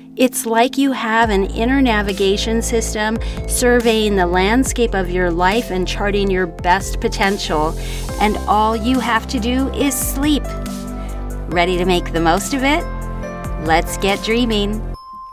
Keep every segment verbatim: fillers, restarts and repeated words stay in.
It's like you have an inner navigation system surveying the landscape of your life and charting your best potential, and all you have to do is sleep. Ready to make the most of it? Let's get dreaming.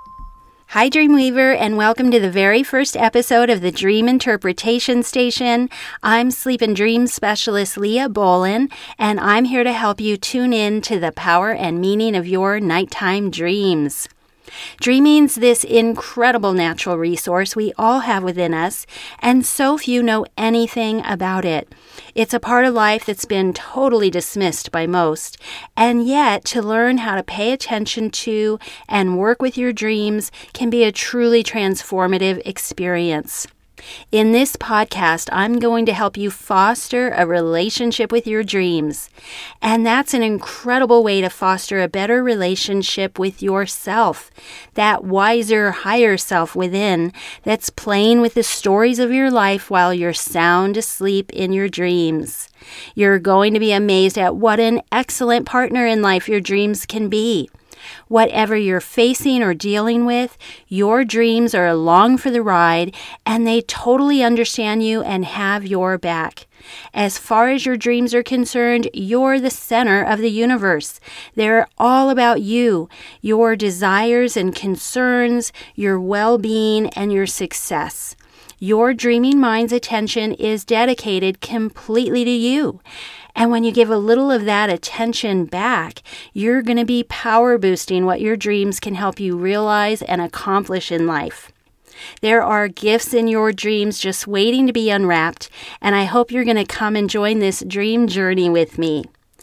Hi, Dreamweaver, and welcome to the very first episode of the Dream Interpretation Station. I'm Sleep and Dream Specialist Leah Bolin, and I'm here to help you tune in to the power and meaning of your nighttime dreams. Dreaming's this incredible natural resource we all have within us, and so few know anything about it. It's a part of life that's been totally dismissed by most, and yet to learn how to pay attention to and work with your dreams can be a truly transformative experience. In this podcast, I'm going to help you foster a relationship with your dreams. And that's an incredible way to foster a better relationship with yourself, that wiser, higher self within that's playing with the stories of your life while you're sound asleep in your dreams. You're going to be amazed at what an excellent partner in life your dreams can be. Whatever you're facing or dealing with, your dreams are along for the ride, and they totally understand you and have your back. As far as your dreams are concerned, you're the center of the universe. They're all about you, your desires and concerns, your well-being, and your success. Your dreaming mind's attention is dedicated completely to you. And when you give a little of that attention back, you're going to be power boosting what your dreams can help you realize and accomplish in life. There are gifts in your dreams just waiting to be unwrapped, and I hope you're going to come and join this dream journey with me.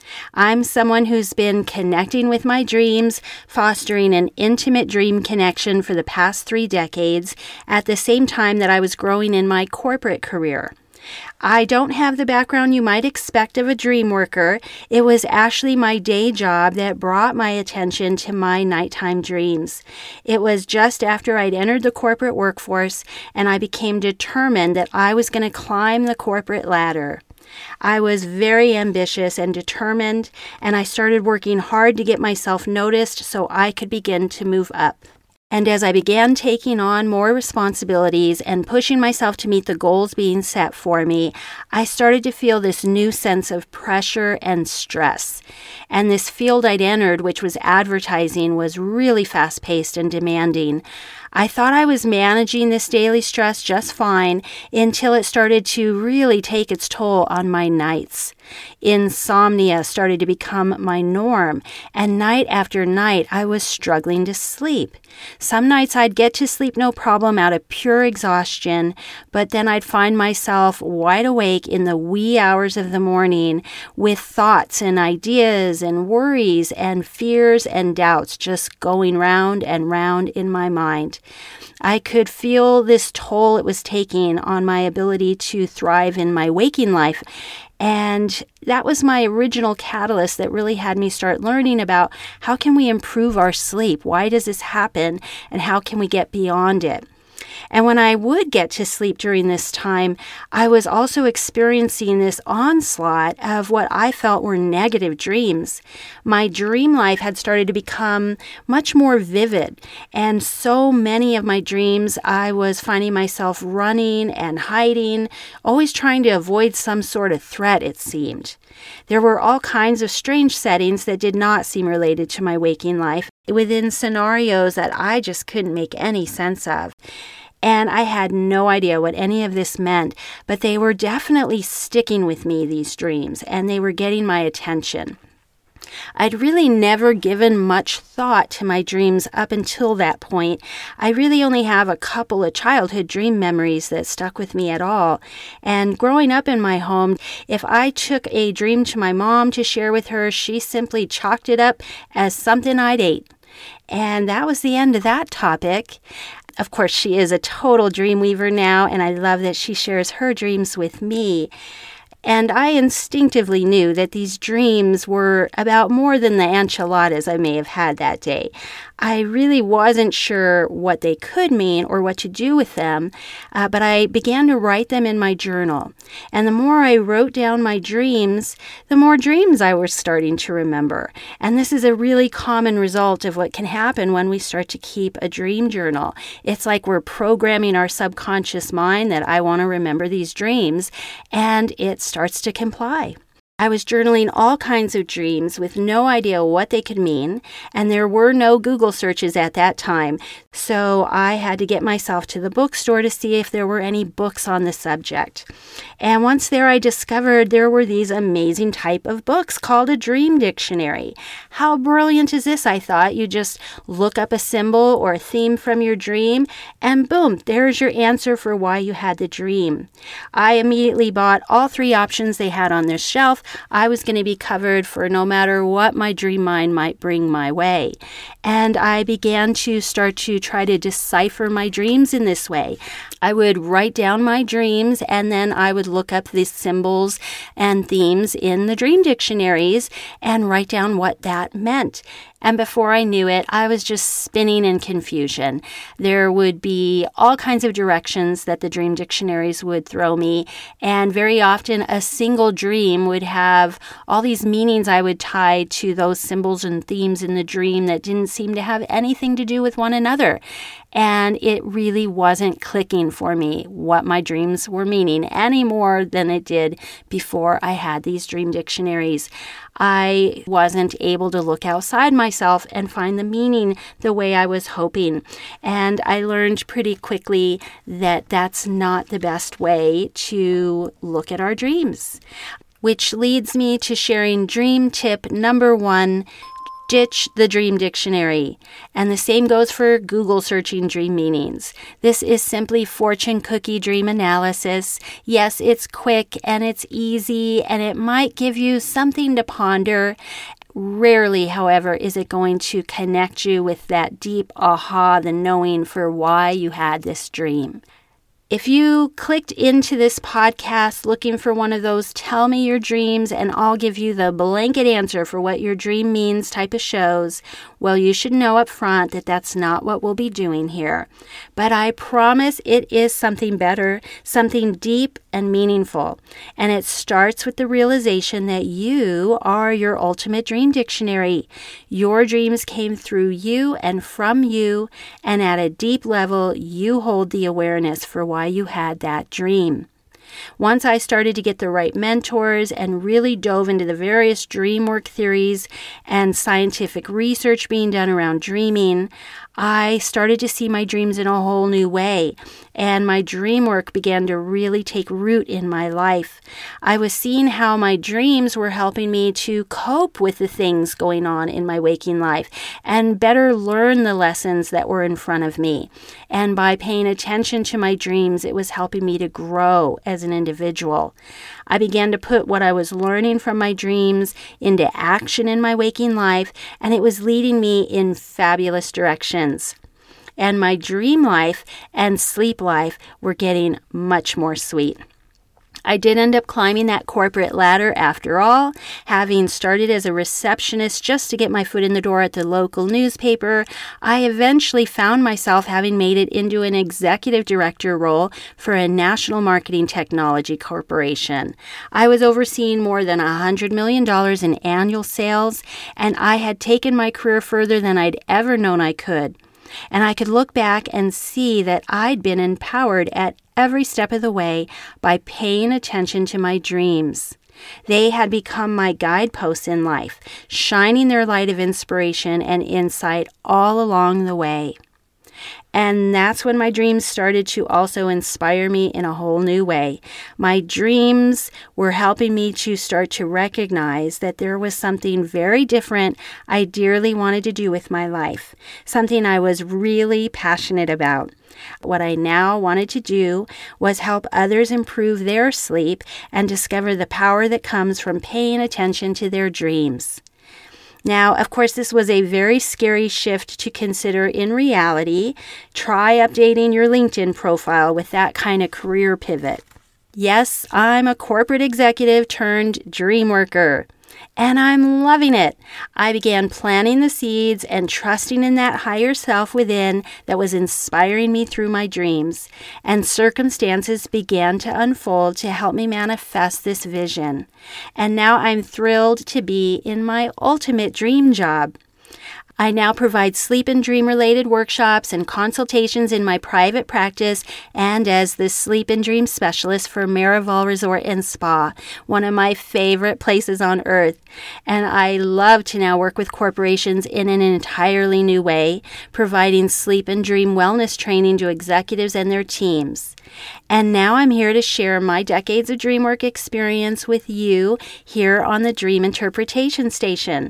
I'm someone who's been connecting with my dreams, fostering an intimate dream connection for the past three decades, at the same time that I was growing in my corporate career. I don't have the background you might expect of a dream worker. It was actually my day job that brought my attention to my nighttime dreams. It was just after I'd entered the corporate workforce and I became determined that I was going to climb the corporate ladder. I was very ambitious and determined, and I started working hard to get myself noticed so I could begin to move up. And as I began taking on more responsibilities and pushing myself to meet the goals being set for me, I started to feel this new sense of pressure and stress. And this field I'd entered, which was advertising, was really fast-paced and demanding. I thought I was managing this daily stress just fine until it started to really take its toll on my nights. Insomnia started to become my norm, and night after night I was struggling to sleep. Some nights I'd get to sleep no problem out of pure exhaustion, but then I'd find myself wide awake in the wee hours of the morning with thoughts and ideas and worries and fears and doubts just going round and round in my mind. I could feel this toll it was taking on my ability to thrive in my waking life. And that was my original catalyst that really had me start learning about how can we improve our sleep? Why does this happen? And how can we get beyond it? And when I would get to sleep during this time, I was also experiencing this onslaught of what I felt were negative dreams. My dream life had started to become much more vivid, and so many of my dreams, I was finding myself running and hiding, always trying to avoid some sort of threat, it seemed. There were all kinds of strange settings that did not seem related to my waking life, within scenarios that I just couldn't make any sense of. And I had no idea what any of this meant, but they were definitely sticking with me, these dreams, and they were getting my attention. I'd really never given much thought to my dreams up until that point. I really only have a couple of childhood dream memories that stuck with me at all. And growing up in my home, if I took a dream to my mom to share with her, she simply chalked it up as something I'd ate. And that was the end of that topic. Of course, she is a total dream weaver now, and I love that she shares her dreams with me. And I instinctively knew that these dreams were about more than the enchiladas I may have had that day. I really wasn't sure what they could mean or what to do with them, uh, but I began to write them in my journal. And the more I wrote down my dreams, the more dreams I was starting to remember. And this is a really common result of what can happen when we start to keep a dream journal. It's like we're programming our subconscious mind that I want to remember these dreams, and it starts to comply. I was journaling all kinds of dreams with no idea what they could mean, and there were no Google searches at that time, so I had to get myself to the bookstore to see if there were any books on the subject. And once there, I discovered there were these amazing type of books called a dream dictionary. How brilliant is this, I thought. You just look up a symbol or a theme from your dream, and boom, there's your answer for why you had the dream. I immediately bought all three options they had on their shelf. I was going to be covered for no matter what my dream mind might bring my way. And I began to start to try to decipher my dreams in this way. I would write down my dreams, and then I would look up the symbols and themes in the dream dictionaries and write down what that meant. And before I knew it, I was just spinning in confusion. There would be all kinds of directions that the dream dictionaries would throw me, and very often a single dream would have all these meanings I would tie to those symbols and themes in the dream that didn't seem to have anything to do with one another. And it really wasn't clicking for me what my dreams were meaning any more than it did before I had these dream dictionaries. I wasn't able to look outside myself and find the meaning the way I was hoping. And I learned pretty quickly that that's not the best way to look at our dreams. Which leads me to sharing dream tip number one: ditch the dream dictionary. And the same goes for Google searching dream meanings. This is simply fortune cookie dream analysis. Yes, it's quick and it's easy, and it might give you something to ponder. Rarely, however, is it going to connect you with that deep aha, the knowing for why you had this dream. If you clicked into this podcast looking for one of those tell me your dreams and I'll give you the blanket answer for what your dream means type of shows, well, you should know up front that that's not what we'll be doing here. But I promise it is something better, something deep and meaningful. And it starts with the realization that you are your ultimate dream dictionary. Your dreams came through you and from you, and at a deep level, you hold the awareness for why you had that dream. Once I started to get the right mentors and really dove into the various dream work theories and scientific research being done around dreaming, I started to see my dreams in a whole new way, and my dream work began to really take root in my life. I was seeing how my dreams were helping me to cope with the things going on in my waking life and better learn the lessons that were in front of me. And by paying attention to my dreams, it was helping me to grow as an individual. I began to put what I was learning from my dreams into action in my waking life, and it was leading me in fabulous directions. And my dream life and sleep life were getting much more sweet. I did end up climbing that corporate ladder after all, having started as a receptionist just to get my foot in the door at the local newspaper. I eventually found myself having made it into an executive director role for a national marketing technology corporation. I was overseeing more than one hundred million dollars in annual sales, and I had taken my career further than I'd ever known I could. And I could look back and see that I'd been empowered at every step of the way by paying attention to my dreams. They had become my guideposts in life, shining their light of inspiration and insight all along the way. And that's when my dreams started to also inspire me in a whole new way. My dreams were helping me to start to recognize that there was something very different I dearly wanted to do with my life, something I was really passionate about. What I now wanted to do was help others improve their sleep and discover the power that comes from paying attention to their dreams. Now, of course, this was a very scary shift to consider in reality. Try updating your LinkedIn profile with that kind of career pivot. Yes, I'm a corporate executive turned dream worker, and I'm loving it. I began planting the seeds and trusting in that higher self within that was inspiring me through my dreams, and circumstances began to unfold to help me manifest this vision. And now I'm thrilled to be in my ultimate dream job. I now provide sleep and dream-related workshops and consultations in my private practice and as the sleep and dream specialist for Marival Resort and Spa, one of my favorite places on earth. And I love to now work with corporations in an entirely new way, providing sleep and dream wellness training to executives and their teams. And now I'm here to share my decades of dream work experience with you here on the Dream Interpretation Station.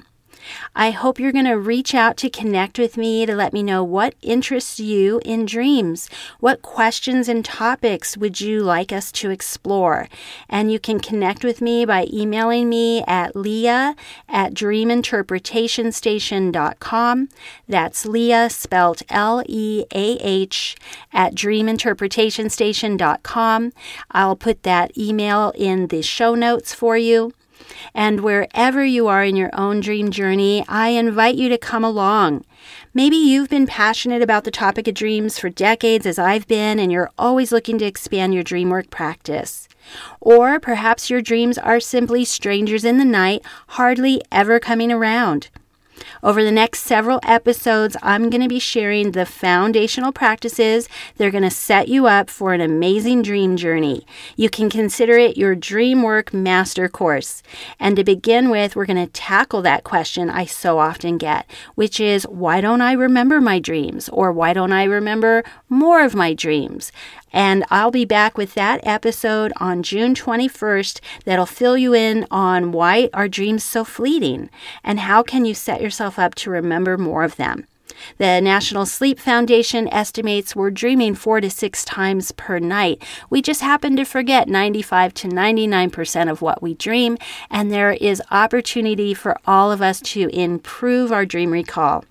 I hope you're going to reach out to connect with me to let me know what interests you in dreams. What questions and topics would you like us to explore? And you can connect with me by emailing me at leah at dream interpretation station dot com. That's Leah, spelled L E A H, at dream interpretation station dot com. I'll put that email in the show notes for you. And wherever you are in your own dream journey, I invite you to come along. Maybe you've been passionate about the topic of dreams for decades as I've been, and you're always looking to expand your dream work practice. Or perhaps your dreams are simply strangers in the night, hardly ever coming around. Over the next several episodes, I'm going to be sharing the foundational practices that are going to set you up for an amazing dream journey. You can consider it your dream work master course. And to begin with, we're going to tackle that question I so often get, which is, why don't I remember my dreams? Or why don't I remember more of my dreams? And I'll be back with that episode on June twenty-first that'll fill you in on why are dreams so fleeting and how can you set yourself up to remember more of them. The National Sleep Foundation estimates we're dreaming four to six times per night. We just happen to forget ninety-five to ninety-nine percent of what we dream, and there is opportunity for all of us to improve our dream recall.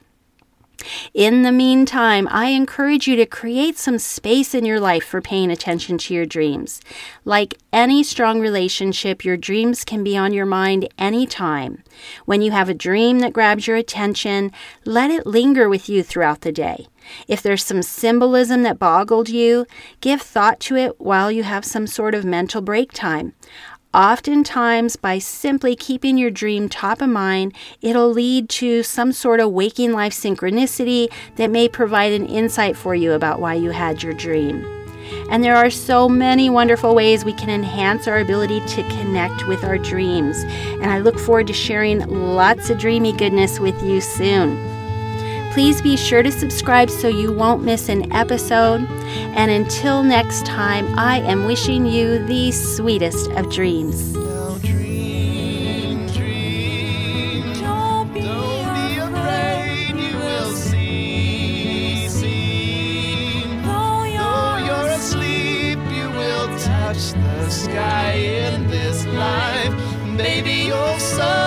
In the meantime, I encourage you to create some space in your life for paying attention to your dreams. Like any strong relationship, your dreams can be on your mind anytime. When you have a dream that grabs your attention, let it linger with you throughout the day. If there's some symbolism that boggled you, give thought to it while you have some sort of mental break time. Oftentimes, by simply keeping your dream top of mind, it'll lead to some sort of waking life synchronicity that may provide an insight for you about why you had your dream. And there are so many wonderful ways we can enhance our ability to connect with our dreams. And I look forward to sharing lots of dreamy goodness with you soon. Please be sure to subscribe so you won't miss an episode. And until next time, I am wishing you the sweetest of dreams. Now dream, dream. Don't be, Don't be afraid. You will see, see. Though you're, Though you're asleep, you will touch the sky in this life. Baby, you'll soar.